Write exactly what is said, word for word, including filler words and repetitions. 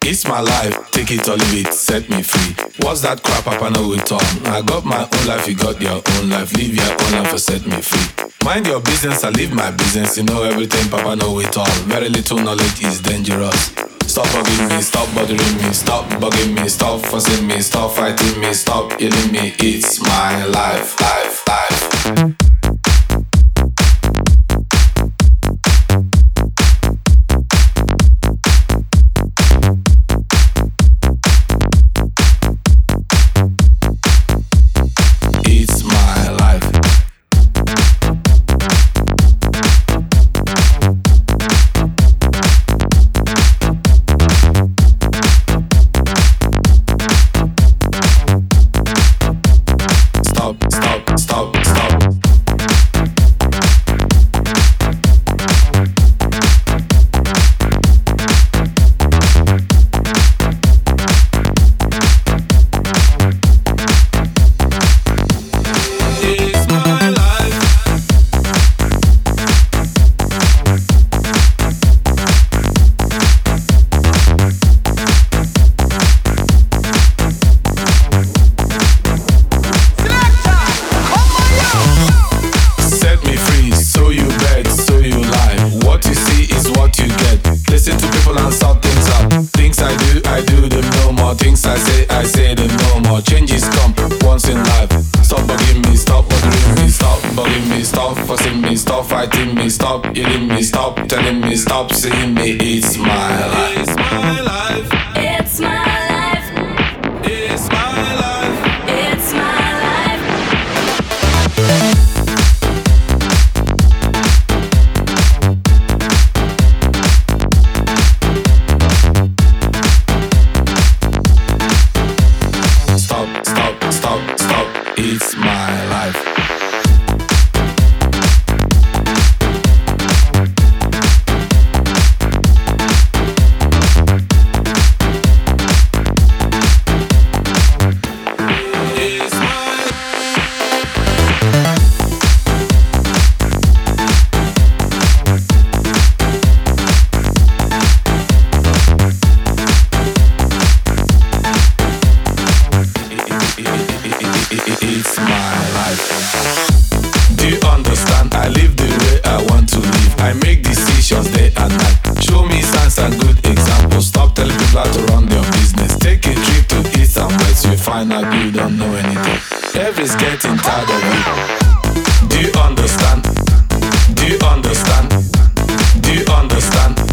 It's my life, take it or leave it, set me free. What's that crap up? I know it all. I got my own life, you got your own life. Live your own life or set me free. Mind your business, I live my business. You know everything, Papa know it all. Very little knowledge is dangerous. Stop bugging me, stop bothering me, stop bugging me, stop fussing me, stop fighting me, stop killing me. It's my life, life, life. Stop seeing me, it's my life. It's my life. It's my life. It's my life. It's my life. Stop, stop, stop, stop. It's my life. It's my life. Do you understand? I live the way I want to live. I make decisions day and night. Show me signs and good examples. Stop telling people how to run their business. Take a trip to east and west. You find out you don't know anything. Everybody's getting tired of you. Do you understand? Do you understand? Do you understand?